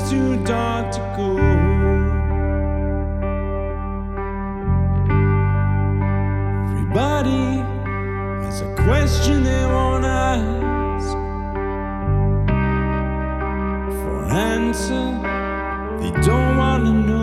too dark to go. Everybody has a question they wanna ask. For an answer they don't wanna know.